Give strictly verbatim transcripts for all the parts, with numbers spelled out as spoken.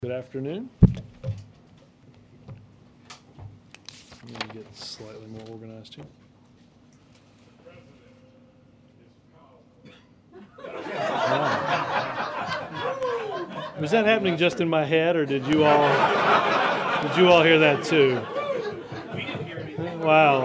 Good afternoon. I'm going to get slightly more organized here. Wow. Was that happening just in my head, or did you all did you all hear that too? Wow.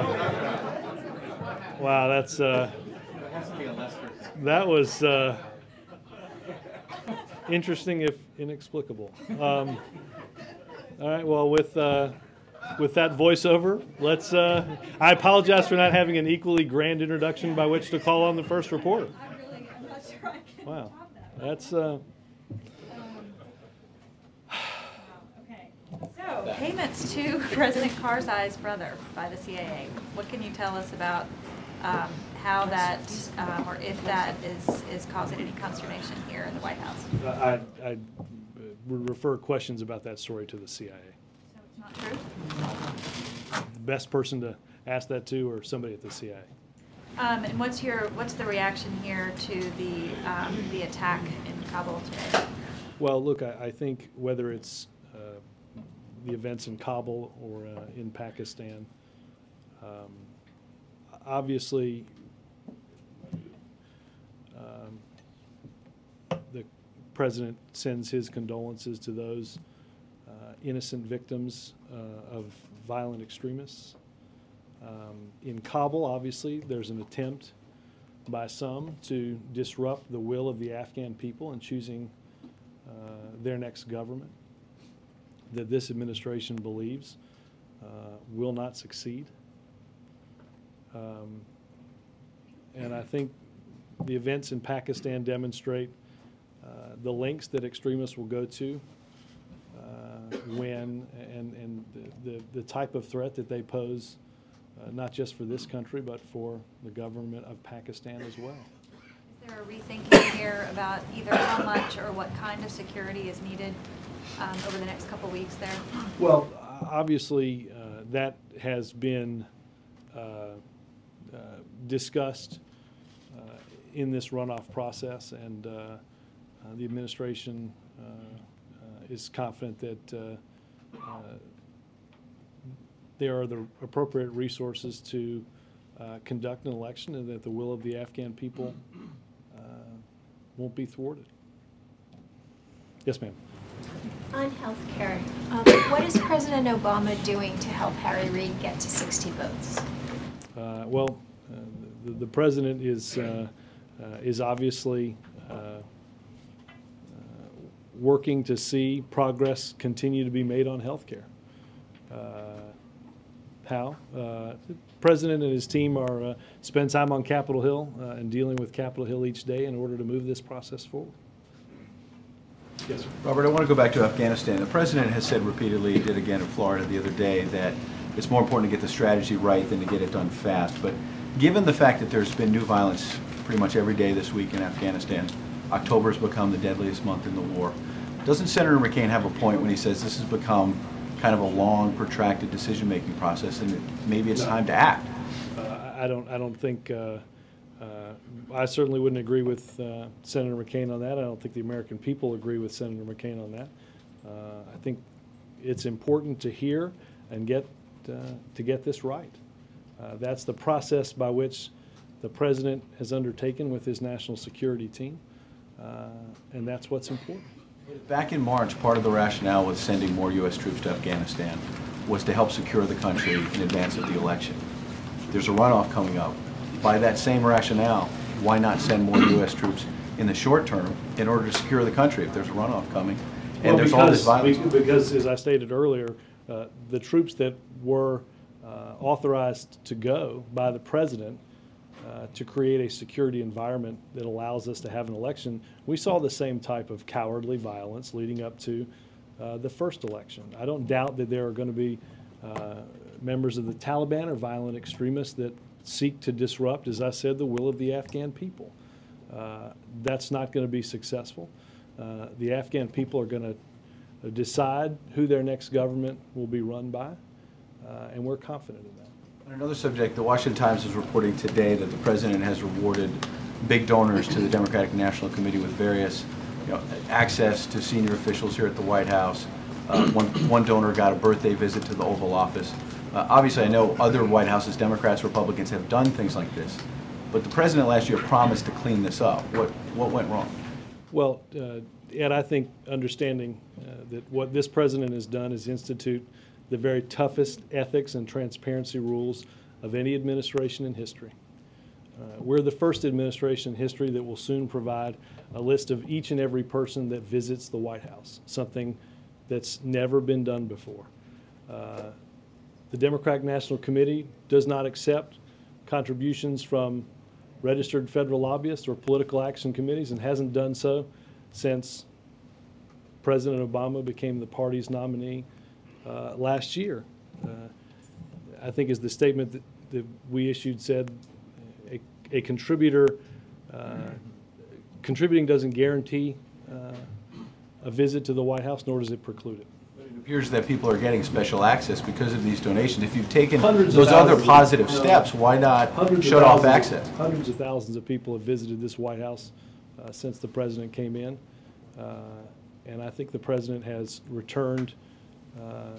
Wow, that's uh, that was uh, interesting, if inexplicable. Um, all right. Well, with uh, with that voiceover, let's. Uh, I apologize for not having an equally grand introduction by which to call on the first reporter. I really, I'm not sure I can Wow, top that. that's. Uh, Okay. So, payments to President Karzai's brother by the C I A. What can you tell us about um, how that, um, or if that is is causing any consternation here in the White House? I, I would refer questions about that story to the C I A. So it's not true? The best person to ask that to, or somebody at the C I A. Um, and what's your what's the reaction here to the um, the attack in Kabul today? Well, look, I, I think whether it's uh, the events in Kabul or uh, in Pakistan, um, obviously um, the president sends his condolences to those uh, innocent victims uh, of violent extremists. Um, in Kabul, obviously, there's an attempt by some to disrupt the will of the Afghan people in choosing uh, their next government that this administration believes uh, will not succeed. Um, and I think the events in Pakistan demonstrate uh, the lengths that extremists will go to uh, when, and, and the, the, the type of threat that they pose, uh, not just for this country, but for the government of Pakistan as well. Is there a rethinking here about either how much or what kind of security is needed um, over the next couple weeks there? Well, obviously, uh, that has been uh, uh, discussed uh, in this runoff process, and uh, uh, the administration uh, uh, is confident that uh, uh, there are the appropriate resources to uh, conduct an election, and that the will of the Afghan people uh, won't be thwarted. Yes, ma'am. On health care, um, what is President Obama doing to help Harry Reid get to sixty votes? Uh, well, uh, the, the president is uh, uh, is obviously uh, uh, working to see progress continue to be made on health care. Uh, how? Uh, the president and his team are uh, spend time on Capitol Hill uh, and dealing with Capitol Hill each day in order to move this process forward. Yes, sir. Robert, I want to go back to Afghanistan. The president has said repeatedly, he did again in Florida the other day, that it's more important to get the strategy right than to get it done fast. But given the fact that there's been new violence pretty much every day this week in Afghanistan, October has become the deadliest month in the war. Doesn't Senator McCain have a point when he says this has become kind of a long, protracted decision-making process, and maybe it's No. time to act? Uh, I don't. I don't think. Uh, uh, I certainly wouldn't agree with uh, Senator McCain on that. I don't think the American people agree with Senator McCain on that. Uh, I think it's important to hear and get uh, to get this right. Uh, that's the process by which the president has undertaken with his national security team, uh, and that's what's important. Back in March, part of the rationale with sending more U S troops to Afghanistan was to help secure the country in advance of the election. There's a runoff coming up. By that same rationale, why not send more U S troops in the short term in order to secure the country if there's a runoff coming? And Well, there's because, all this violence. because, as I stated earlier, uh, the troops that were uh, authorized to go by the president uh, to create a security environment that allows us to have an election, we saw the same type of cowardly violence leading up to uh, the first election. I don't doubt that there are going to be uh, members of the Taliban or violent extremists that seek to disrupt, as I said, the will of the Afghan people. Uh, that's not going to be successful. Uh, the Afghan people are going to decide who their next government will be run by, uh, and we're confident in that. On another subject, the Washington Times is reporting today that the president has rewarded big donors to the Democratic National Committee with various you know, access to senior officials here at the White House. Uh, one, one donor got a birthday visit to the Oval Office. Uh, obviously, I know other White Houses, Democrats, Republicans, have done things like this. But the president last year promised to clean this up. What, what went wrong? Well, uh, Ed, I think understanding uh, that what this president has done is institute the very toughest ethics and transparency rules of any administration in history. Uh, we're the first administration in history that will soon provide a list of each and every person that visits the White House, something that's never been done before. Uh, the Democratic National Committee does not accept contributions from registered federal lobbyists or political action committees, and hasn't done so since President Obama became the party's nominee uh, last year. Uh, I think as the statement that, that we issued said, a, a contributor, uh, contributing doesn't guarantee uh, a visit to the White House, nor does it preclude it. It appears that people are getting special access because of these donations. If you've taken Hundreds those of other thousands positive of, uh, steps, why not Hundreds of shut off thousands- access? Hundreds of thousands of people have visited this White House uh, since the president came in. Uh, and I think the president has returned uh,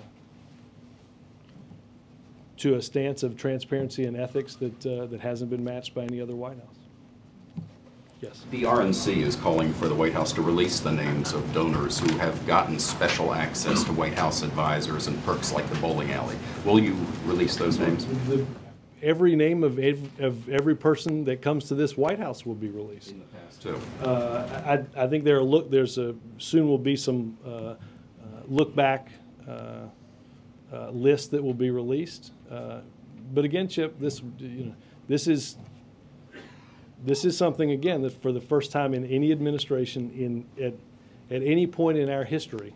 to a stance of transparency and ethics that, uh, that hasn't been matched by any other White House. Yes. The R N C is calling for the White House to release the names of donors who have gotten special access to White House advisors and perks like the bowling alley. Will you release those names? The, every name of, ev of every person that comes to this White House will be released. In the past, too. Uh, I, I think there are look. There's a soon will be some uh, uh, look back uh, uh, list that will be released. Uh, but again, Chip, this you know this is this is something again that for the first time in any administration in at at any point in our history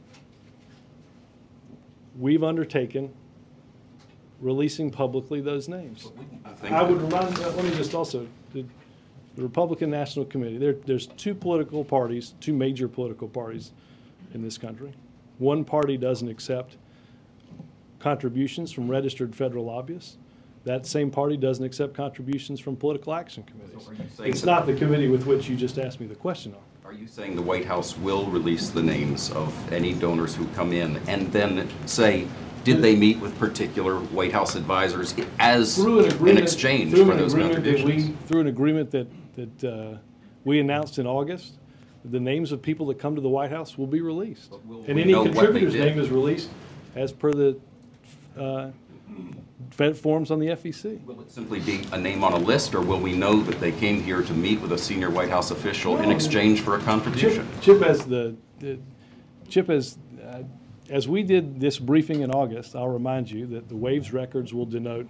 we've undertaken releasing publicly those names. I I would remind, uh, let me just also, the, the Republican National Committee, there, there's two political parties, two major political parties in this country. One party doesn't accept contributions from registered federal lobbyists. That same party doesn't accept contributions from political action committees. So are you saying It's that- not the committee with which you just asked me the question on. Are you saying the White House will release the names of any donors who come in and then say, did they meet with particular White House advisors as Through an in agreement, exchange through for an those agreement that contributions? we, through an agreement that, that uh, we announced in August, the names of people that come to the White House will be released. But will And we any know what they contributor's did? name is released as per the uh, Fed forms on the F E C. Will it simply be a name on a list, or will we know that they came here to meet with a senior White House official in No. exchange for a Chip, contribution? Chip as the, the Chip as uh, as we did this briefing in August, I'll remind you that the Waves records will denote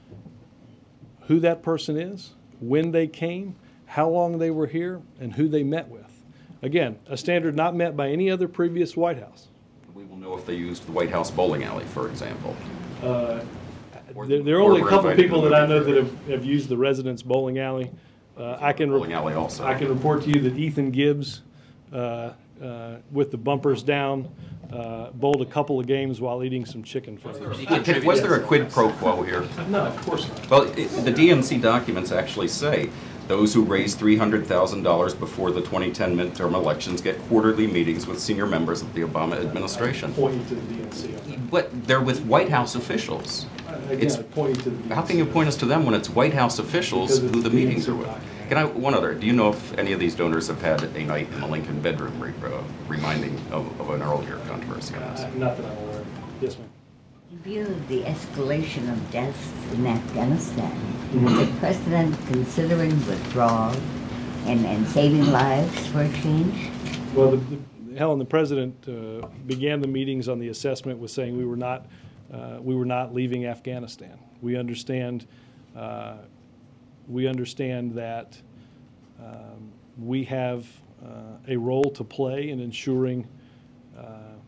who that person is, when they came, how long they were here, and who they met with. Again, a standard not met by any other previous White House. We will know if they used the White House bowling alley, for example. Uh, Or- there, there are or only a were couple invited people to that the I know movie that have, have used the Residence Bowling Alley. Uh, I can Bowling re- alley also. I can report to you that Ethan Gibbs, uh, uh, with the bumpers down, uh, bowled a couple of games while eating some chicken fingers. Was there a quid pro quo here? No, of course not. Well, it, the D N C documents actually say those who raise three hundred thousand dollars before the twenty ten midterm elections get quarterly meetings with senior members of the Obama administration. Point you to the D N C. on that. But they're with White House officials. Uh, It's- Again, I point you to the D N C. How can you point us to them when it's White House officials Because it's who the D N C meetings are with? document. Can I, one other, do you know if any of these donors have had a night in the Lincoln bedroom re- uh, reminding of, of an earlier controversy on this? Uh, Not that I'm aware of. Yes, ma'am. In view of the escalation of deaths in Afghanistan, Mm-hmm. is the President considering withdrawal and, and saving lives for a change? Well, the, the, Helen, the president uh, began the meetings on the assessment with saying we were not, uh, we were not leaving Afghanistan. We understand, uh, we understand that um, we have uh, a role to play in ensuring uh,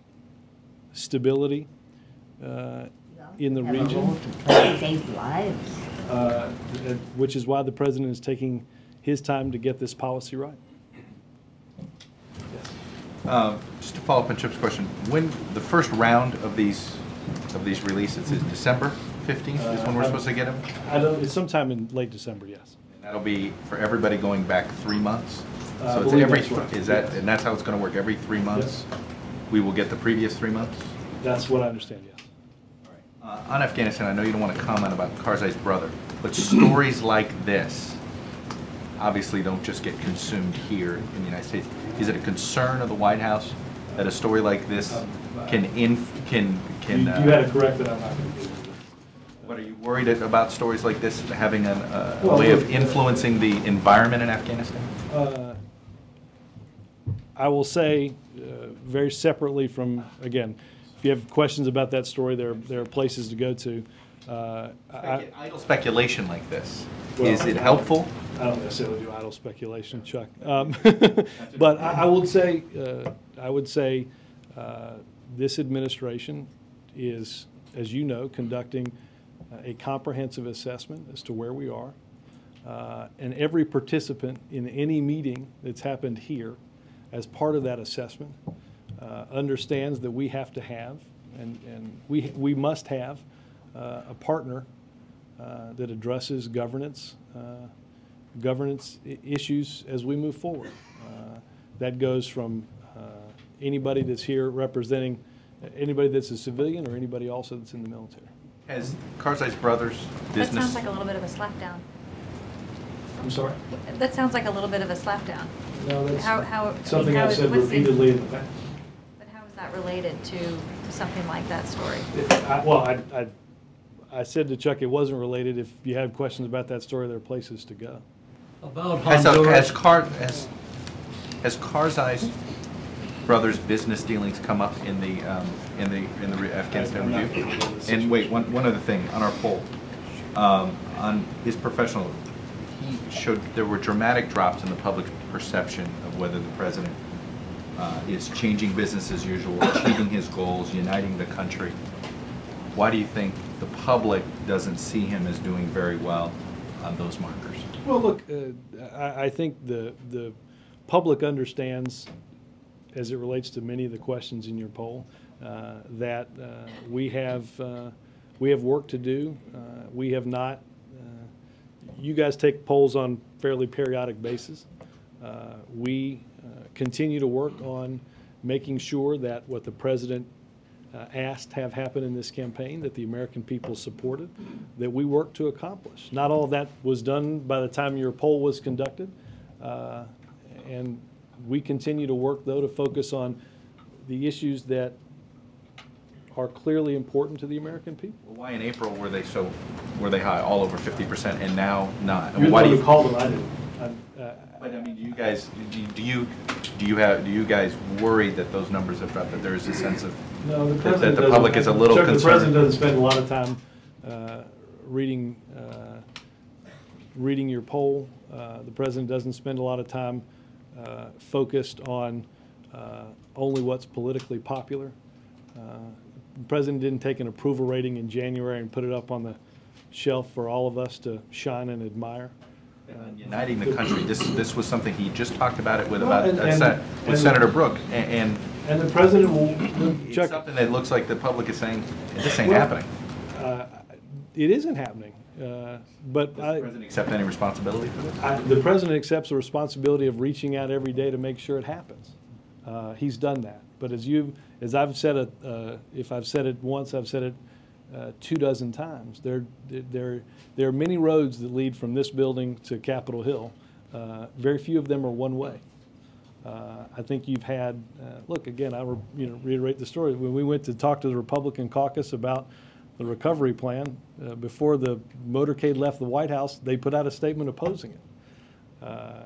stability uh, in the Have a role region, to play, save lives. uh, which is why the president is taking his time to get this policy right. Yes. Uh, Just to follow up on Chip's question, when the first round of these, of these releases is December fifteenth is when we're supposed to get them? I don't, it's sometime in late December, yes. That'll be for everybody going back three months? I So it's believe every, that's right. is that, and that's how it's going to work, every three months? We will get the previous three months? That's what I understand, yes. Uh, On Afghanistan, I know you don't want to comment about Karzai's brother, but stories like this obviously don't just get consumed here in the United States. Is it a concern of the White House that a story like this can inf, can, can? You, you uh, had it corrected, I'm not going to do it. But are you worried about stories like this having a, a Well, way of look, influencing the environment in Afghanistan? Uh, I will say, uh, very separately from, again, if you have questions about that story, there, there are places to go to. Uh, I, Idle speculation like this, Well, is it helpful? I don't necessarily do idle speculation, Chuck. Um, but I, I would say, uh, I would say, uh, this administration is, as you know, conducting a comprehensive assessment as to where we are. Uh, and every participant in any meeting that's happened here, as part of that assessment, uh, understands that we have to have, and, and we, we must have, uh, a partner uh, that addresses governance, uh, governance I- issues as we move forward. Uh, that goes from uh, anybody that's here representing anybody that's a civilian or anybody also that's in the military. Has Karzai's brother's That business? sounds like a little bit of a slapdown. I'm sorry? That sounds like a little bit of a slapdown. No, that's How- how- I mean, something how I've is- said what's the- repeatedly in the past. But how is that related to something like that story? I- Well, I, I, I said to Chuck it wasn't related. If you have questions about that story, there are places to go. About Has, uh, Honduras. has Kar, has, has Karzai's brother's business dealings come up in the, um, in the, in the re- Afghanistan I'm not review? gonna go into this And wait, one, one other thing, on our poll, um, on his professional, he showed, there were dramatic drops in the public perception of whether the president uh, is changing business as usual, achieving his goals, uniting the country. Why do you think the public doesn't see him as doing very well on those markers? Well, look, uh, I, I think the, the public understands, as it relates to many of the questions in your poll, uh, that uh, we have, uh, we have work to do. Uh, we have not, uh, you guys take polls on fairly periodic basis. Uh, we uh, continue to work on making sure that what the president uh, asked have happen in this campaign, that the American people supported, that we work to accomplish. Not all of that was done by the time your poll was conducted. Uh, and we continue to work, though, to focus on the issues that are clearly important to the American people. Well, why in April were they so, were they high, all over fifty percent, and now not? And You're the why one do who you? called them, I didn't. I- uh, But I mean, do you guys, do you- do you, do you have, do you guys worry that those numbers have dropped, that there is a sense of, No, the that- president that the doesn't- public is a little Chuck, the president concerned? doesn't spend a lot of time uh, reading, uh, reading your poll. Uh, The president doesn't spend a lot of time uh, focused on uh, only what's politically popular. Uh, The president didn't take an approval rating in January and put it up on the shelf for all of us to shine and admire. And uniting the country, this, this was something, he just talked about it with Well, about, and- uh, and- Sen- with and- Senator Brooke, a- and And the president will, it's Chuck, something that looks like the public is saying, this ain't Well, happening. uh, it isn't happening. Uh, But Does I. the president accept any responsibility for this? I- The president accepts the responsibility of reaching out every day to make sure it happens. Uh, He's done that. But as you, as I've said it, uh, if I've said it once, I've said it uh, two dozen times. There, there, there are many roads that lead from this building to Capitol Hill. Uh, Very few of them are one-way. Uh, I think you've had, uh, look, again, I re- you know, reiterate the story. When we went to talk to the Republican caucus about the recovery plan, uh, before the motorcade left the White House, they put out a statement opposing it. Uh, uh,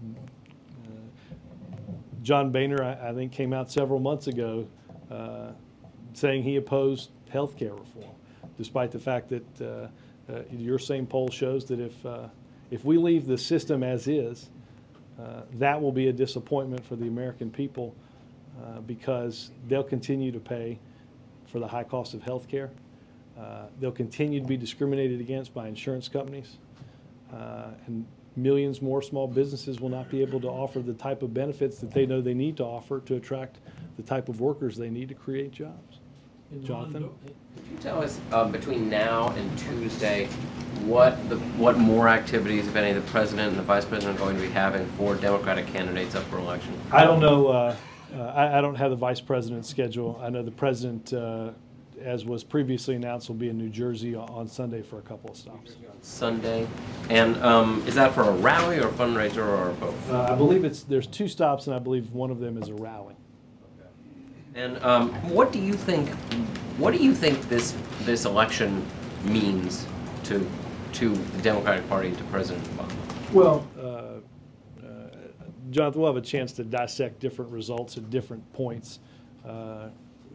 John Boehner, I, I think, came out several months ago uh, saying he opposed health care reform, despite the fact that uh, uh, your same poll shows that if, uh, if we leave the system as is, uh, that will be a disappointment for the American people uh, because they'll continue to pay for the high cost of health care. Uh, they'll continue to be discriminated against by insurance companies. Uh, and millions more small businesses will not be able to offer the type of benefits that they know they need to offer to attract the type of workers they need to create jobs. Jonathan? Could you tell us, um, between now and Tuesday, what the what more activities, if any, the president and the vice president are going to be having for Democratic candidates up for election? I don't know. Uh, uh, I, I don't have the vice president's schedule. I know the president, uh, as was previously announced, will be in New Jersey on, on Sunday for a couple of stops. Sunday. And um, is that for a rally or a fundraiser or both? Uh, I believe it's there's two stops, and I believe one of them is a rally. And um, what do you think? What do you think this this election means to to the Democratic Party and to President Obama? Well, uh, uh, Jonathan, we'll have a chance to dissect different results at different points. Uh,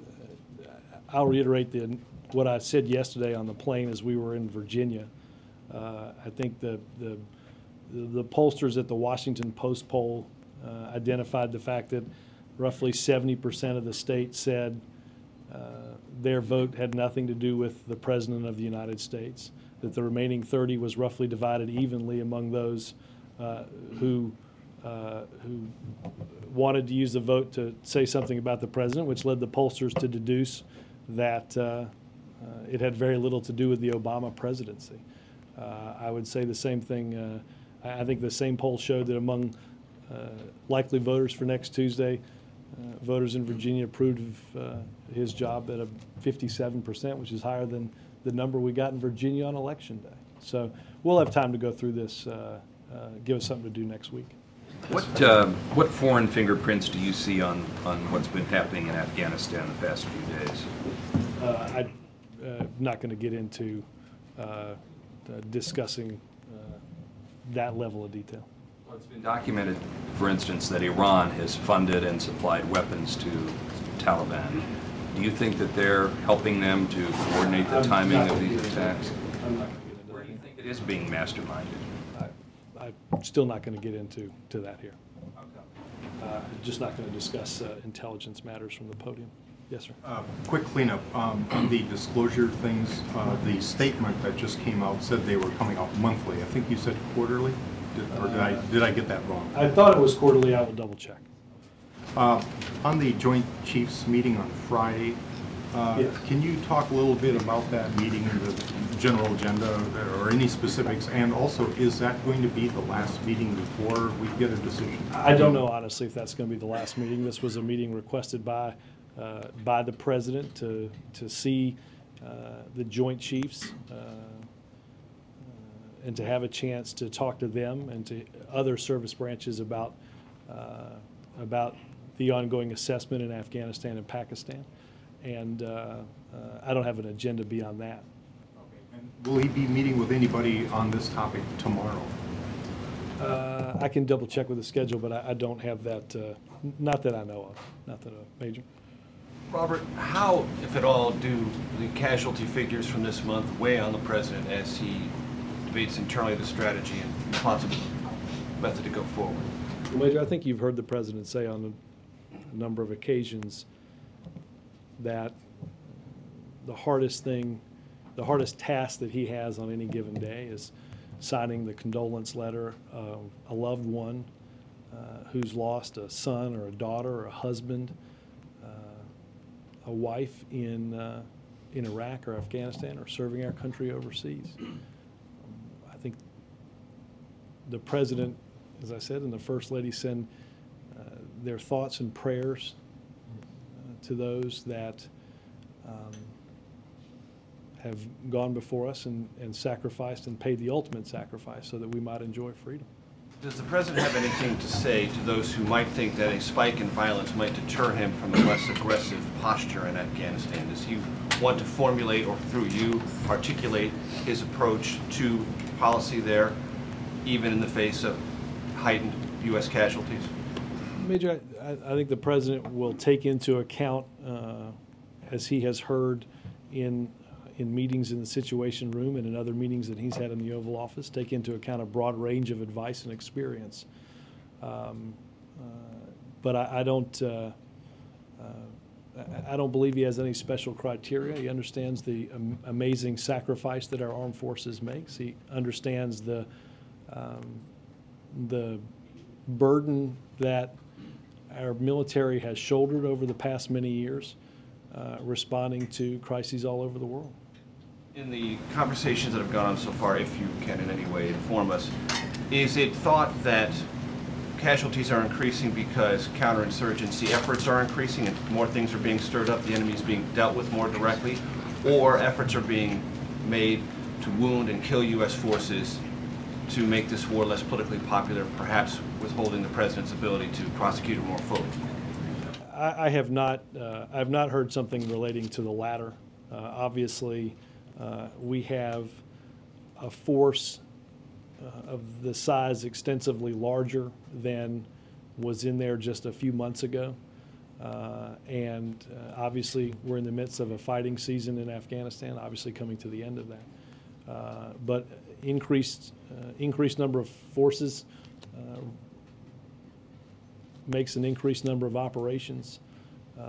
I'll reiterate the, what I said yesterday on the plane as we were in Virginia. Uh, I think the, the the pollsters at the Washington Post poll uh, identified the fact that roughly seventy percent of the state said uh, their vote had nothing to do with the President of the United States, that the remaining thirty was roughly divided evenly among those uh, who uh, who wanted to use the vote to say something about the President, which led the pollsters to deduce that uh, uh, it had very little to do with the Obama presidency. Uh, I would say the same thing. Uh, I I think the same poll showed that among uh, likely voters for next Tuesday, uh, voters in Virginia approved of uh, his job at a fifty-seven percent, which is higher than the number we got in Virginia on election day. So we'll have time to go through this, uh, uh, give us something to do next week. What, uh, what foreign fingerprints do you see on, on what's been happening in Afghanistan the past few days? Uh, I'm uh, not going to get into uh, uh, discussing uh, that level of detail. Well, it's been documented, for instance, that Iran has funded and supplied weapons to Taliban. Do you think that they're helping them to coordinate the I'm timing not of gonna these get into attacks? that. I'm not going to get into Where that. do you think it is being masterminded? I, I'm still not going to get into to that here. Uh, just not going to discuss uh, intelligence matters from the podium. Yes, sir. Uh, quick cleanup um, on the disclosure things. Uh, the statement that just came out said they were coming out monthly. I think you said quarterly, did, or did I did I get that wrong? I thought it was quarterly. I will double check. Uh, on the Joint Chiefs meeting on Friday, uh, Yes. can you talk a little bit about that meeting and the general agenda or any specifics? And also, is that going to be the last meeting before we get a decision? I don't know, honestly, if that's going to be the last meeting. This was a meeting requested by uh, by the president to to see uh, the Joint Chiefs uh, uh, and to have a chance to talk to them and to other service branches about uh, about the ongoing assessment in Afghanistan and Pakistan. And uh, uh, I don't have an agenda beyond that. And will he be meeting with anybody on this topic tomorrow? Uh, I can double check with the schedule, but I, I don't have that, uh, not that I know of, not that I, Major. Robert, how, if at all, do the casualty figures from this month weigh on the president as he debates internally the strategy and possible method to go forward? Well, Major, I think you've heard the president say on a number of occasions that the hardest thing, the hardest task that he has on any given day is signing the condolence letter of a loved one uh, who's lost a son or a daughter or a husband, uh, a wife in, uh, in Iraq or Afghanistan or serving our country overseas. Um, I think the president, as I said, and the First Lady send uh, their thoughts and prayers uh, to those that um, have gone before us and, and sacrificed and paid the ultimate sacrifice so that we might enjoy freedom. Does the president have anything to say to those who might think that a spike in violence might deter him from a less aggressive posture in Afghanistan? Does he want to formulate, or through you, articulate his approach to policy there, even in the face of heightened U S casualties? Major, I, I think the president will take into account, uh, as he has heard in in meetings in the Situation Room and in other meetings that he's had in the Oval Office, take into account a broad range of advice and experience. Um, uh, but I, I don't, uh, uh, I don't believe he has any special criteria. He understands the um, amazing sacrifice that our armed forces makes. He understands the um, the burden that our military has shouldered over the past many years. uh, responding to crises all over the world. In the conversations that have gone on so far, if you can in any way inform us, is it thought that casualties are increasing because counterinsurgency efforts are increasing and more things are being stirred up, the enemy is being dealt with more directly, or efforts are being made to wound and kill U S forces to make this war less politically popular, perhaps withholding the president's ability to prosecute it more fully? I, I have not, uh, I have not heard something relating to the latter. Uh, obviously, uh, we have a force uh, of the size extensively larger than was in there just a few months ago. Uh, and uh, obviously, we're in the midst of a fighting season in Afghanistan, obviously coming to the end of that. Uh, but increased, uh, increased number of forces uh, makes an increased number of operations uh,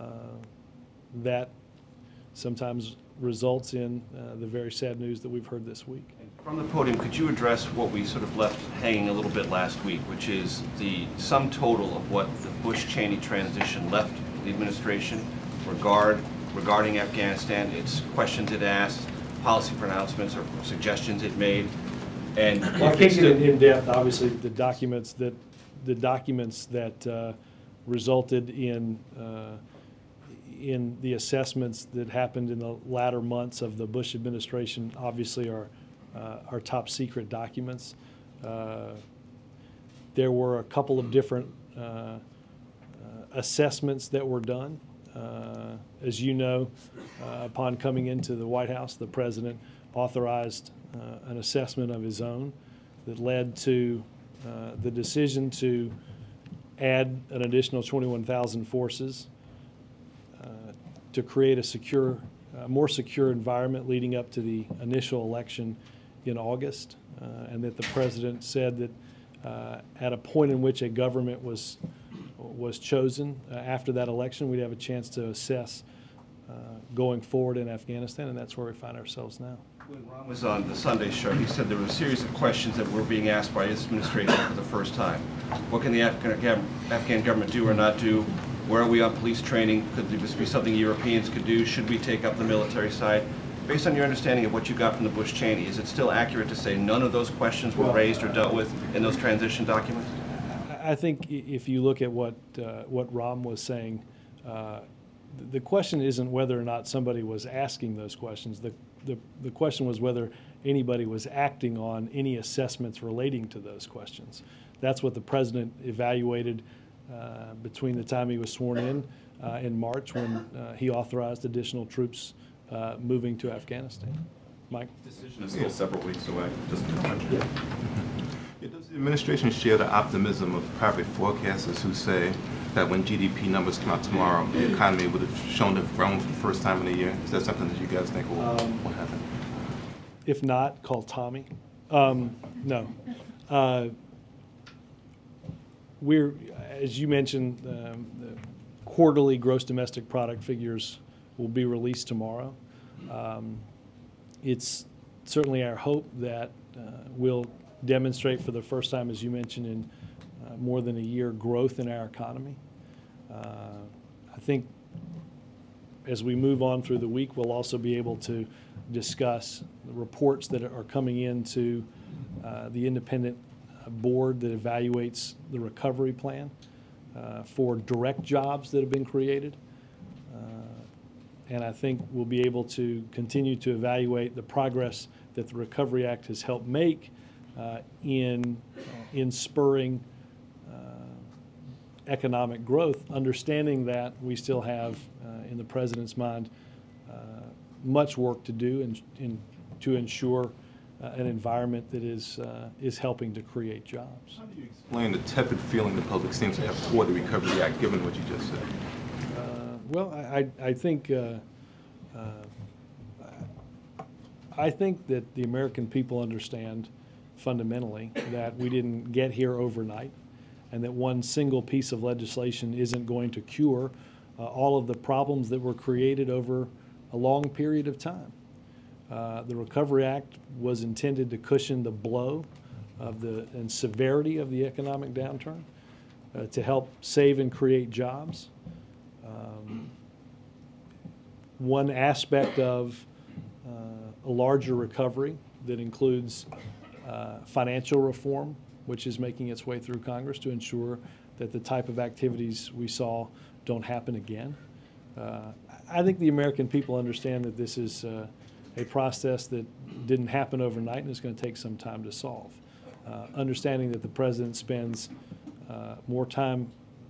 that sometimes results in uh, the very sad news that we've heard this week. From the podium, could you address what we sort of left hanging a little bit last week, which is the sum total of what the Bush-Cheney transition left the administration regard, regarding Afghanistan, its questions it asked, policy pronouncements or suggestions it made, and well, I can't get in, in depth. Obviously, the documents that the documents that uh, resulted in uh, in the assessments that happened in the latter months of the Bush administration obviously are uh, are top secret documents. Uh, there were a couple of different uh, uh, assessments that were done. Uh, as you know, uh, upon coming into the White House, the president authorized uh, an assessment of his own that led to uh, the decision to add an additional twenty-one thousand forces uh, to create a secure, uh, more secure environment leading up to the initial election in August, uh, and that the president said that uh, at a point in which a government was was chosen uh, after that election, we'd have a chance to assess uh, going forward in Afghanistan, and that's where we find ourselves now. When Ron was on the Sunday show, he said there were a series of questions that were being asked by his administration for the first time. What can the Afghan, Afghan government do or not do? Where are we on police training? Could this be something Europeans could do? Should we take up the military side? Based on your understanding of what you got from the Bush-Cheney, is it still accurate to say none of those questions were raised or dealt with in those transition documents? I think if you look at what uh, what Ram was saying, uh, the question isn't whether or not somebody was asking those questions. The, the, the question was whether anybody was acting on any assessments relating to those questions. That's what the president evaluated uh, between the time he was sworn in uh, in March when uh, he authorized additional troops uh, moving to Afghanistan. Mike? The decision is still several weeks away, just to mention. Yeah. Does the administration share the optimism of private forecasters who say that when G D P numbers come out tomorrow, the economy would have shown to have grown for the first time in a year? Is that something that you guys think will, Um, will happen? If not, call Tommy. Um, no. Uh, we're, as you mentioned, um, the quarterly gross domestic product figures will be released tomorrow. Um, it's certainly our hope that uh, we'll demonstrate for the first time, as you mentioned, in uh, more than a year, growth in our economy. Uh, I think as we move on through the week, we'll also be able to discuss the reports that are coming into uh, the independent board that evaluates the recovery plan uh, for direct jobs that have been created. Uh, and I think we'll be able to continue to evaluate the progress that the Recovery Act has helped make uh, in, uh, in spurring uh, economic growth, understanding that we still have, uh, in the President's mind, uh, much work to do in, in, to ensure uh, an environment that is, uh, is helping to create jobs. How do you explain the tepid feeling the public seems to have toward the Recovery Act, given what you just said? Uh, well, I, I think uh, uh, I think that the American people understand fundamentally that we didn't get here overnight, and that one single piece of legislation isn't going to cure uh, all of the problems that were created over a long period of time. Uh, the Recovery Act was intended to cushion the blow of the and severity of the economic downturn, uh, to help save and create jobs. Um, one aspect of uh, a larger recovery that includes uh, financial reform, which is making its way through Congress to ensure that the type of activities we saw don't happen again. Uh, I think the American people understand that this is uh, a process that didn't happen overnight and is going to take some time to solve. Uh, understanding that the president spends uh, more time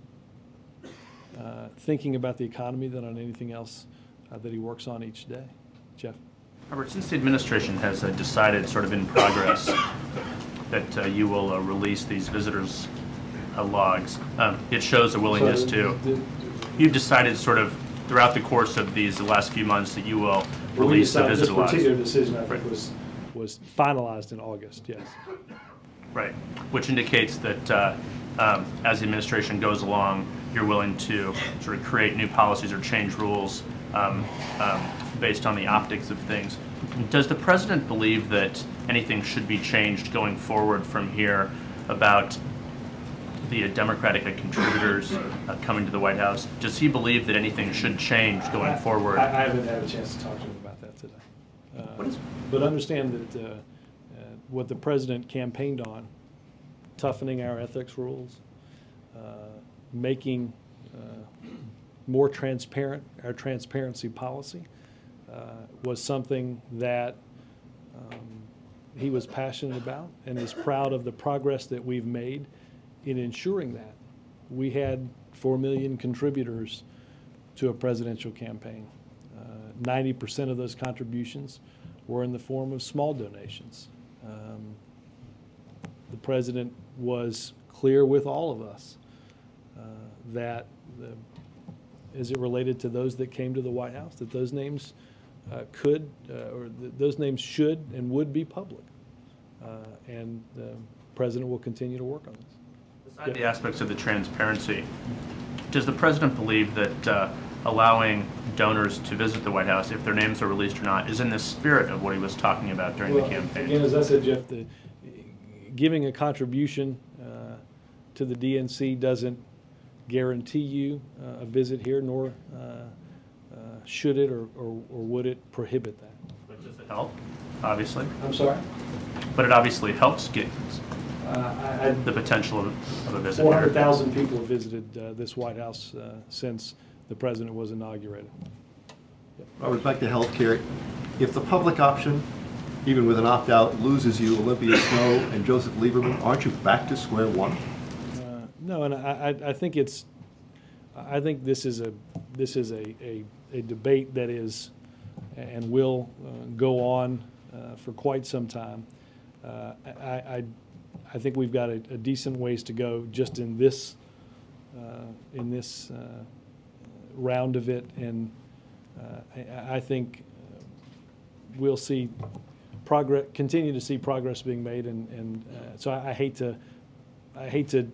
uh, thinking about the economy than on anything else uh, that he works on each day. Jeff? Robert, since the administration has uh, decided sort of in progress that uh, you will uh, release these visitors' uh, logs, um, it shows a willingness So, to, the- the- you've decided sort of throughout the course of these the last few months that you will we release the decided visitor logs. This particular decision, I think, Right. was, was finalized in August, yes. Right, which indicates that uh, um, as the administration goes along, you're willing to sort of create new policies or change rules um, um, based on the optics of things. Does the president believe that anything should be changed going forward from here about the uh, Democratic contributors uh, coming to the White House? Does he believe that anything should change going I- forward? I, I haven't had a chance to talk to him about that today. Uh, What is- But understand that uh, uh, what the president campaigned on, toughening our ethics rules, uh, making uh, more transparent our transparency policy, uh, was something that um, he was passionate about and is proud of the progress that we've made in ensuring that. We had four million contributors to a presidential campaign. Uh, ninety percent of those contributions were in the form of small donations. Um, the president was clear with all of us uh, that the, as it related to those that came to the White House, that those names uh, could, uh, or th those names should and would be public. Uh, and the president will continue to work on this. Beside the aspects of the transparency, does the president believe that uh, allowing donors to visit the White House, if their names are released or not, is in the spirit of what he was talking about during Well, the campaign? Again, as I said, Jeff, the, giving a contribution uh, to the D N C doesn't guarantee you uh, a visit here, nor uh, uh, should it or, or, or would it prohibit that. But does it help, obviously? I'm sorry? But it obviously helps get Uh, I, I, the potential of, of a visit four here. hundred thousand people have visited uh, this White House uh, since the president was inaugurated. Robert, back to healthcare. If the public option, even with an opt-out, loses you Olympia Snow and Joseph Lieberman, aren't you back to square one? Uh, no, and I, I, I think it's, I think this is a, this is a, a, a debate that is, and will uh, go on uh, for quite some time. Uh, I, I, I think we've got a, a decent ways to go just in this, uh, in this uh, round of it, and uh, I, I think we'll see progress, continue to see progress being made, and, and uh, so I, I hate to, I hate to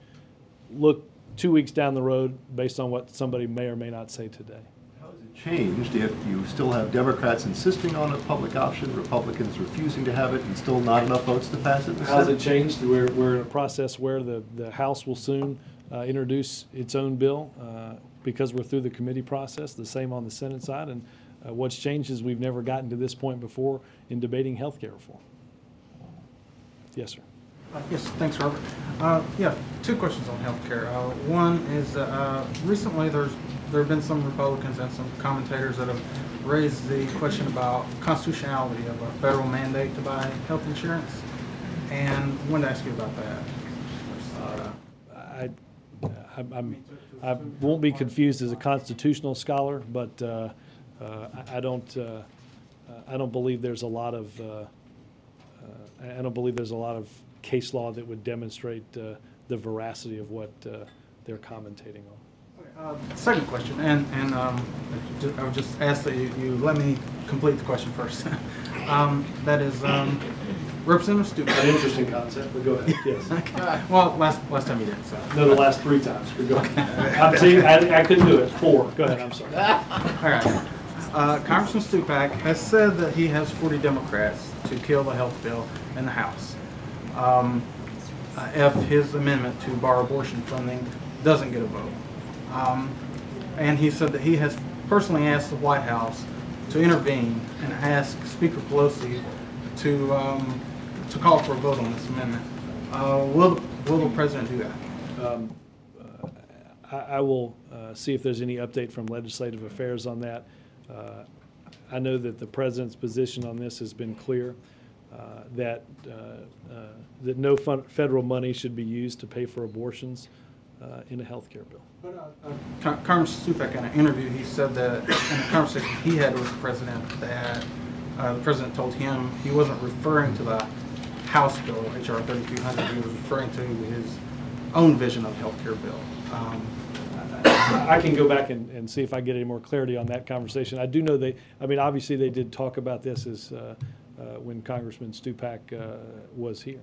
look two weeks down the road based on what somebody may or may not say today. How has it changed if you still have Democrats insisting on a public option, Republicans refusing to have it, and still not enough votes to pass it in the How's Senate? it changed? We're, we're in a process where the, the House will soon uh, introduce its own bill uh, because we're through the committee process, the same on the Senate side. And uh, what's changed is we've never gotten to this point before in debating health care reform. Yes, sir. Uh, Yes, thanks, Robert. Uh, Yeah, two questions on healthcare. Uh, One is, uh, recently there's, there have been some Republicans and some commentators that have raised the question about constitutionality of a federal mandate to buy health insurance, and I wanted to ask you about that. Uh, I, I- I'm, I won't be confused as a constitutional scholar, but uh, uh, I I don't, uh, I don't believe there's a lot of, uh, uh, I don't believe there's a lot of case law that would demonstrate uh, the veracity of what uh, they're commentating on. Uh, Second question, and, and um, ju- I would just ask that you, you let me complete the question first. Um, That is, um, Representative Stupak. An interesting concept, but go ahead, yes. Okay. Well, last, last time you did, so. No, the last three times, but go ahead. I'm saying, I, I couldn't do it, four, go ahead, I'm sorry. All right. Uh, Congressman Stupak has said that he has forty Democrats to kill the health bill in the House um, uh, if his amendment to bar abortion funding doesn't get a vote. Um, and he said that he has personally asked the White House to intervene and ask Speaker Pelosi to um, to call for a vote on this amendment. Uh, will, the, will the President do that? Um, uh, I, I will uh, see if there's any update from Legislative Affairs on that. Uh, I know that the President's position on this has been clear, uh, that, uh, uh, that no fun, federal money should be used to pay for abortions uh, in a health care bill. Con- Congressman Stupak, in an interview, he said that in a conversation he had with the President that uh, the President told him he wasn't referring to the House bill, H R thirty-two hundred, he was referring to his own vision of the health care bill. Um, I can go back and, and see if I get any more clarity on that conversation. I do know they, I mean, obviously they did talk about this as uh, uh, when Congressman Stupak uh, was here.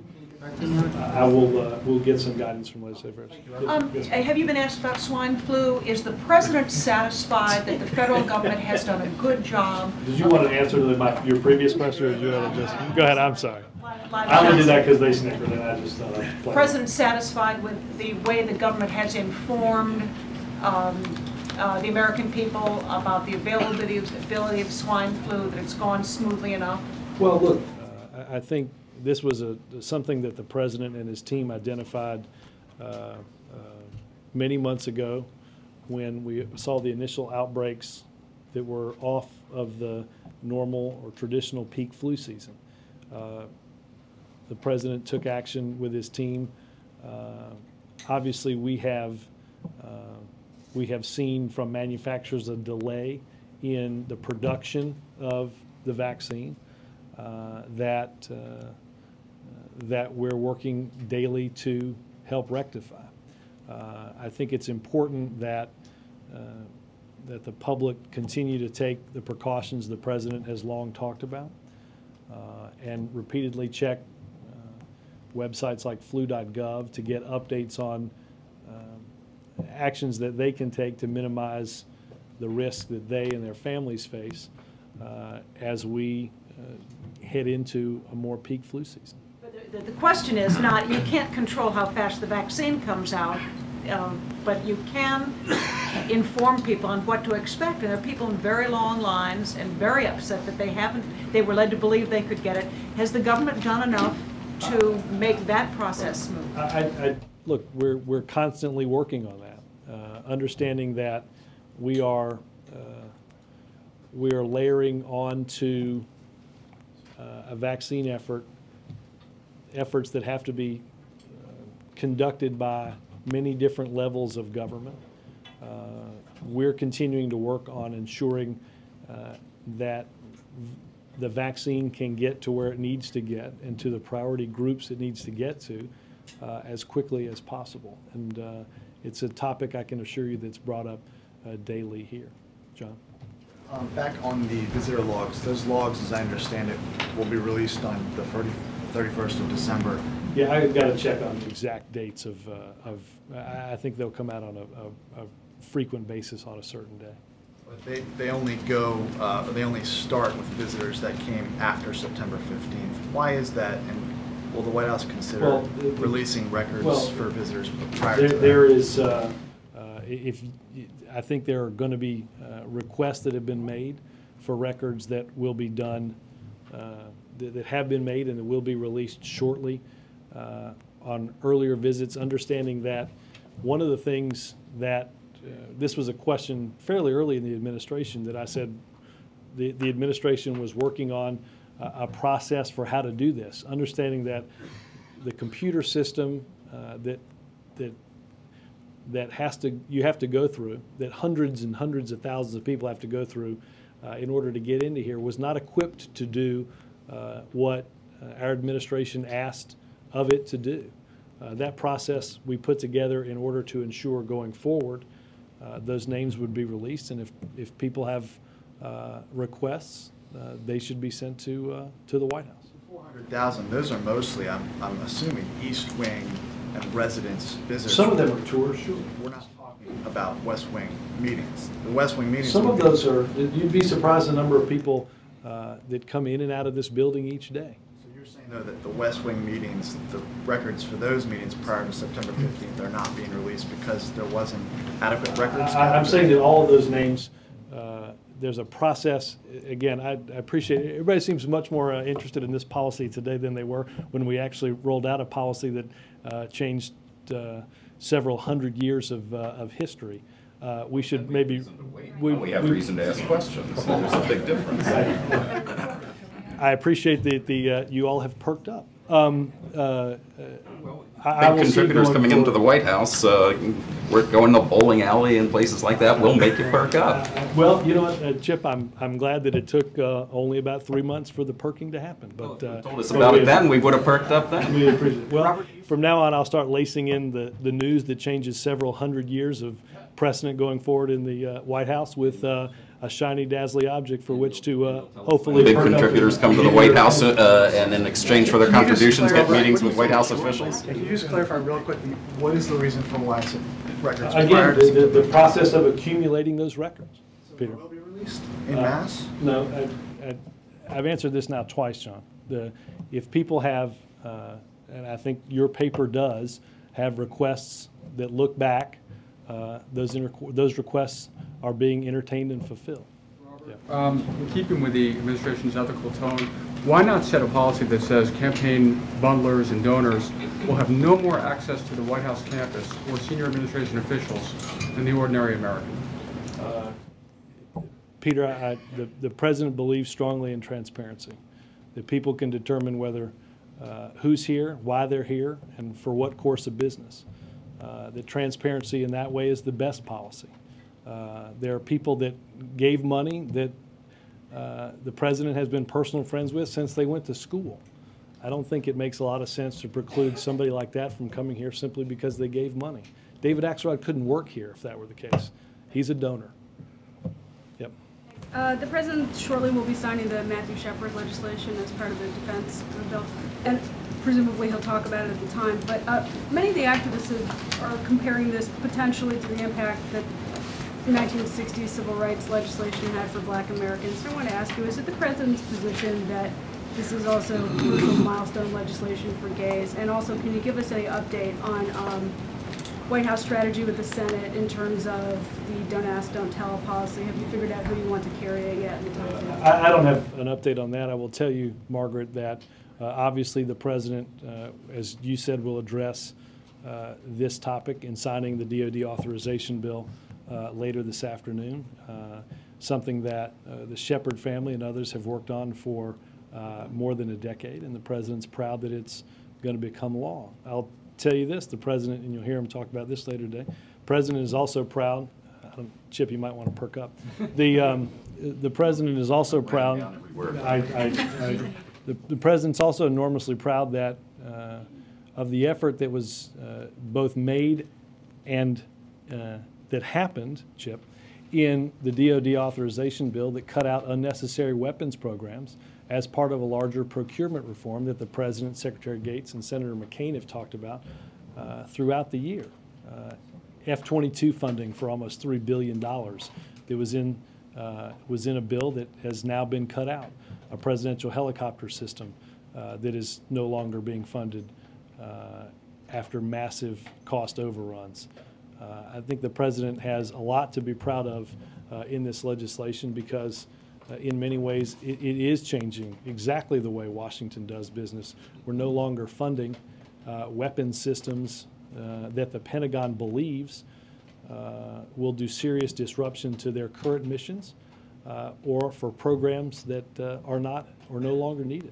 I will uh, we'll get some guidance from legislators. Um, have you been asked about swine flu? Is the President satisfied that the federal government has done a good job? Did you want an answer to my, your previous question, or did you want to just go ahead? I'm sorry. I only did that because they snickered, and I just thought I'd play. President satisfied with the way the government has informed um, uh, the American people about the availability of, ability of swine flu, that it's gone smoothly enough? Well, look, uh, I think this was a something that the President and his team identified uh, uh, many months ago when we saw the initial outbreaks that were off of the normal or traditional peak flu season. Uh, the President took action with his team. Uh, obviously, we have uh, we have seen from manufacturers a delay in the production of the vaccine uh, that uh, that we're working daily to help rectify. Uh, I think it's important that uh, that the public continue to take the precautions the President has long talked about uh, and repeatedly check uh, websites like flu dot gov to get updates on uh, actions that they can take to minimize the risk that they and their families face uh, as we uh, head into a more peak flu season. The, the question is not, you can't control how fast the vaccine comes out, um, but you can inform people on what to expect. And there are people in very long lines and very upset that they haven't, they were led to believe they could get it. Has the government done enough to make that process smooth? I, I, look, we're, we're constantly working on that, uh, understanding that we are, uh, we are layering on to uh, a vaccine effort efforts that have to be uh, conducted by many different levels of government. Uh, we're continuing to work on ensuring uh, that the vaccine can get to where it needs to get and to the priority groups it needs to get to uh, as quickly as possible. And uh, it's a topic I can assure you that's brought up uh, daily here. John? Um, back on the visitor logs, those logs, as I understand it, will be released on the thirty-first of December. Yeah, I've got to check on the exact dates of, uh, of I think they'll come out on a, a, a frequent basis on a certain day. But they, they only go, uh, they only start with visitors that came after September fifteenth. Why is that, and will the White House consider well, the, releasing records well, for visitors prior there, to that? There is, uh, uh, if I think there are going to be uh, requests that have been made for records that will be done uh, that have been made and that will be released shortly uh, on earlier visits, understanding that one of the things that, uh, this was a question fairly early in the administration that I said the, the administration was working on a, a process for how to do this, understanding that the computer system uh, that, that, that has to, you have to go through, that hundreds and hundreds of thousands of people have to go through uh, in order to get into here was not equipped to do Uh, what uh, our administration asked of it to do. Uh, that process we put together in order to ensure going forward uh, those names would be released, and if, if people have uh, requests, uh, they should be sent to, uh, to the White House. four hundred thousand, those are mostly, I'm, I'm assuming, East Wing and residence visitors. Some of them are tours, sure. We're not talking about West Wing meetings. The West Wing meetings. Some of those are, you'd be surprised the number of people Uh, that come in and out of this building each day. So you're saying, though, that the West Wing meetings, the records for those meetings prior to September fifteenth are not being released because there wasn't adequate records? I, I'm saying that all of those names uh, there's a process. Again, I, I appreciate it. Everybody seems much more uh, interested in this policy today than they were when we actually rolled out a policy that uh, changed uh, several hundred years of, uh, of history. Uh, we should maybe... We, we have reason to ask questions. There's a big difference. I appreciate that the, uh, you all have perked up. Um, uh, uh, I, I Big will see contributors going coming into the forward. White House, uh, we're going to bowling alley and places like that will make you perk up. Well, you know what, uh, Chip, I'm, I'm glad that it took uh, only about three months for the perking to happen. But uh, Told us about it then, we would have perked up then. We appreciate it. Well, from now on, I'll start lacing in the, the news that changes several hundred years of precedent going forward in the uh, White House with uh, a shiny, dazzling object for which to uh, hopefully Big perk up. contributors come to the White House uh, and in exchange for their contributions get meetings with White House officials. Can you just clarify real quick, what is the reason for waxing records? Again, prior to the, the, the process of accumulating those records, Peter. Will be released in Uh, mass? No, I, I, I've answered this now twice, John. The, if people have, uh, and I think your paper does, have requests that look back, uh, those, inter those requests are being entertained and fulfilled. Yeah. Um, in keeping with the administration's ethical tone, why not set a policy that says campaign bundlers and donors will have no more access to the White House campus or senior administration officials than the ordinary American? Uh, Peter, I, the, the president believes strongly in transparency, that people can determine whether uh, who's here, why they're here, and for what course of business. Uh, that transparency in that way is the best policy. Uh, there are people that gave money that uh, the president has been personal friends with since they went to school. I don't think it makes a lot of sense to preclude somebody like that from coming here simply because they gave money. David Axelrod couldn't work here if that were the case. He's a donor. Yep. Uh, the president shortly will be signing the Matthew Shepard legislation as part of the defense bill, and presumably he'll talk about it at the time. But uh, many of the activists have, are comparing this potentially to the impact that the nineteen sixties civil rights legislation had for Black Americans. So I want to ask you, is it the president's position that this is also crucial milestone legislation for gays? And also, can you give us any update on um, White House strategy with the Senate in terms of the don't ask, don't tell policy? Have you figured out who you want to carry it yet? I, I don't have an update on that. I will tell you, Margaret, that uh, obviously the president, uh, as you said, will address uh, this topic in signing the D O D authorization bill uh, later this afternoon, uh, something that uh, the Shepard family and others have worked on for uh, more than a decade, and the president's proud that it's going to become law. I'll tell you this, the president, and you'll hear him talk about this later today, the president is also proud, I don't, Chip, you might want to perk up. The, um, the president is also proud, I, I, I, the, the president's also enormously proud that uh, of the effort that was uh, both made and uh, that happened, Chip, in the D O D authorization bill that cut out unnecessary weapons programs as part of a larger procurement reform that the President, Secretary Gates, and Senator McCain have talked about uh, throughout the year. Uh, F twenty-two funding for almost three billion dollars that was in, uh, was in a bill that has now been cut out. A presidential helicopter system uh, that is no longer being funded uh, after massive cost overruns. Uh, I think the president has a lot to be proud of uh, in this legislation because uh, in many ways it, it is changing exactly the way Washington does business. We're no longer funding uh, weapons systems uh, that the Pentagon believes uh, will do serious disruption to their current missions uh, or for programs that uh, are not or no longer needed.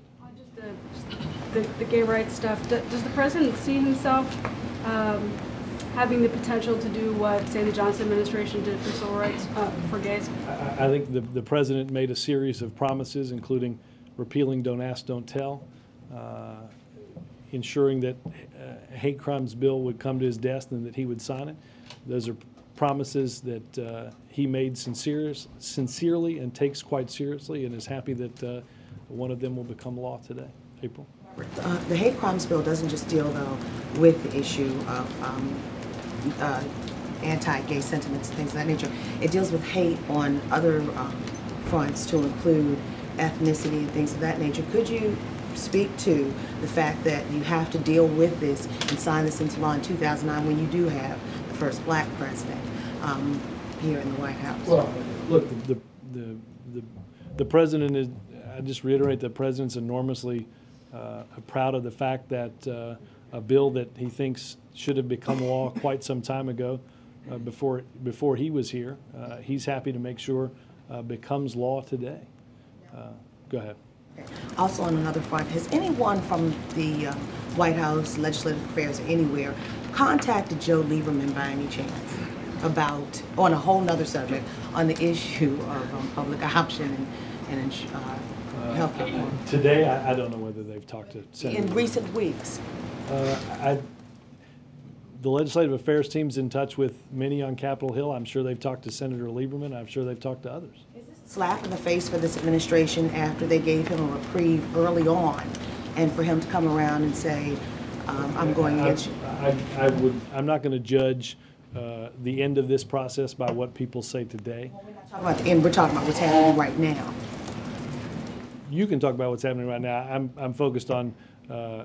The, the, the gay rights stuff, does the president see himself um, having the potential to do what, say, the Johnson administration did for civil rights uh, for gays? I, I think the, the president made a series of promises, including repealing Don't Ask, Don't Tell, uh, ensuring that a hate crimes bill would come to his desk and that he would sign it. Those are promises that uh, he made sincere, sincerely and takes quite seriously, and is happy that uh, one of them will become law today. April? Uh, the hate crimes bill doesn't just deal, though, with the issue of um, uh, anti-gay sentiments and things of that nature. It deals with hate on other um, fronts to include ethnicity and things of that nature. Could you speak to the fact that you have to deal with this and sign this into law in two thousand nine when you do have the first black president um, here in the White House? Well, Look, the, the, the, the president is, I just reiterate, the president's enormously uh, proud of the fact that uh, a bill that he thinks should have become law quite some time ago, uh, before, before he was here, uh, he's happy to make sure uh, becomes law today. Uh, go ahead. Also on another front, has anyone from the uh, White House, Legislative Affairs, or anywhere contacted Joe Lieberman by any chance about, on a whole nother subject, on the issue of um, public option and, and uh, health care reform? Today, I, I don't know whether they've talked to Senator In Lieberman. recent weeks? Uh, I, the Legislative Affairs team's in touch with many on Capitol Hill. I'm sure they've talked to Senator Lieberman. I'm sure they've talked to others. Slap in the face for this administration after they gave him a reprieve early on, and for him to come around and say, um, I'm going against you. I, I, I would, I'm not going to judge uh, the end of this process by what people say today. Talk about the end, we're talking about what's happening right now. You can talk about what's happening right now. I'm, I'm focused on uh,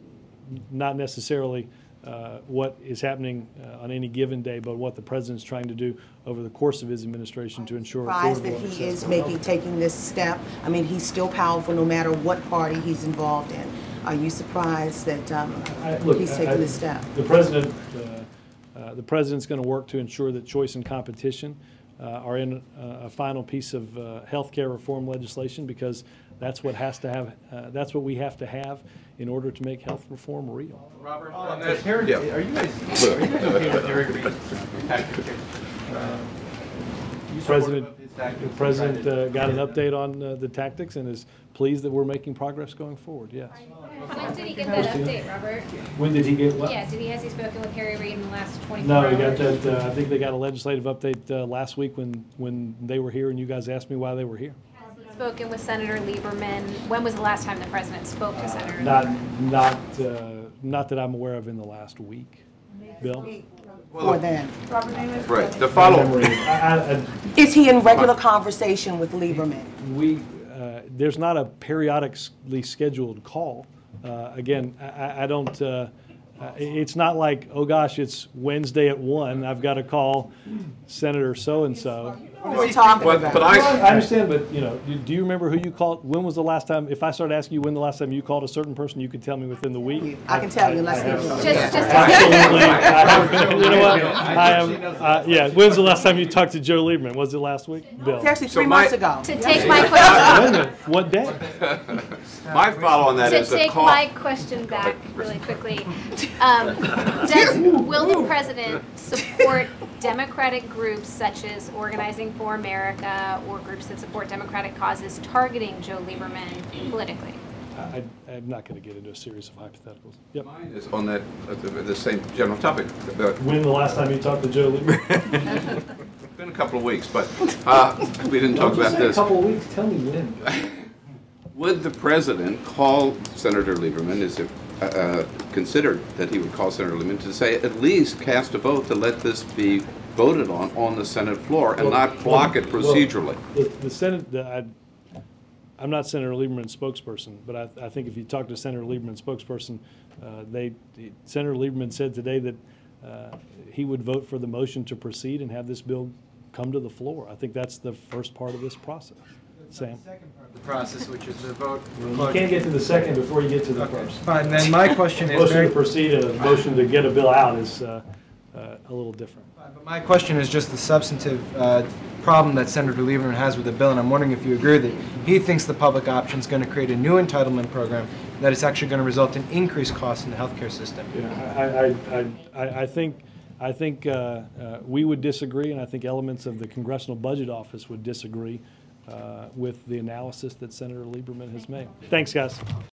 not necessarily uh, what is happening uh, on any given day, but what the president's trying to do over the course of his administration to ensure Surprised affordable that he access is to making, health. taking this step. I mean, he's still powerful no matter what party he's involved in. Are you surprised that um, I- look, he's I- taking I- this step? The president, uh, uh, the president's going to work to ensure that choice and competition uh, are in uh, a final piece of uh, health care reform legislation, because that's what has to have, uh, that's what we have to have in order to make health reform real. Robert, on that Harry, Yeah. are you guys, are you guys okay with Harry Reid's tactic? Uh, you supportive President, of his tactics? the president uh, got an update on uh, the tactics and is pleased that we're making progress going forward, yes. When did he get that update, Robert? When did he get what? Yeah, did he, has he spoken with Harry Reid in the last twenty-four No, hours? he got that, uh, I think they got a legislative update uh, last week when, when they were here and you guys asked me why they were here. Spoken with Senator Lieberman. When was the last time the president spoke to Senator Not, Lieberman? not, uh, not that I'm aware of in the last week. Bill? Or then? Right, the follow. I- I- Is he in regular conversation with Lieberman? We, uh, there's not a periodically scheduled call. Uh, Again, I- I, I don't, uh, uh, it's not like, oh gosh, it's Wednesday at one, I've got to call Senator so-and-so. What are we talking But- about? but I- I understand, but, you know, do- do you remember who you called? When was the last time, if I started asking you when the last time you called a certain person, you could tell me within the week? I can tell you, unless I have- he- Just, just. Absolutely. I have- You know what? I am, uh, yeah, when's the last time you talked to Joe Lieberman? Was it last week? Bill? It's actually So three my- months ago. To take my Wait a question, minute, what day? My follow on that to is a take call. my question back really quickly, um, does, will the president support Democratic groups such as Organizing for America or groups that support Democratic causes targeting Joe Lieberman politically? I, I'm not going to get into a series of hypotheticals. Yep. Is on that, uh, the, the same general topic. About, When the last time you talked to Joe Lieberman? it's been a couple of weeks, but uh, we didn't talk Don't about just say this. a couple of weeks, tell me when. Would the president call Senator Lieberman, is it uh, uh, considered that he would call Senator Lieberman to say, at least cast a vote to let this be voted on on the Senate floor and Well, not block it well, procedurally? The, the Senate, the, I, I'm not Senator Lieberman's spokesperson, but I, I think if you talk to Senator Lieberman's spokesperson, uh, they, Senator Lieberman said today that uh, he would vote for the motion to proceed and have this bill come to the floor. I think that's the first part of this process. Sam? The process, which is the vote. You can't get to the second before you get to the first. Fine, then my question is Motion very- to proceed and a motion to get a bill out is uh, uh, a little different. But my question is just the substantive uh, problem that Senator Lieberman has with the bill, and I'm wondering if you agree that he thinks the public option is going to create a new entitlement program that is actually going to result in increased costs in the healthcare system. Yeah, I, I, I, I, I think, I think uh, uh, we would disagree, and I think elements of the Congressional Budget Office would disagree uh, with the analysis that Senator Lieberman has made. Thanks, guys.